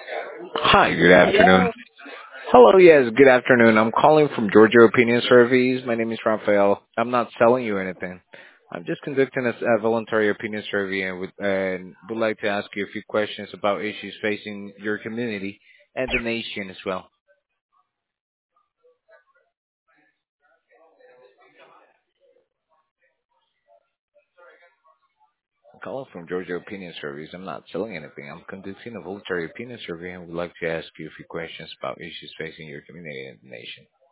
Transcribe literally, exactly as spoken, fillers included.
Hi, good afternoon. Hello, yes, good afternoon. I'm calling from Georgia Opinion Surveys. My name is Rafael. I'm not selling you anything. I'm just conducting a, a voluntary opinion survey and would, and would like to ask you a few questions about issues facing your community and the nation as well. I'm calling from Georgia Opinion Surveys. I'm not selling anything. I'm conducting a voluntary opinion survey and would like to ask you a few questions about issues facing your community and the nation.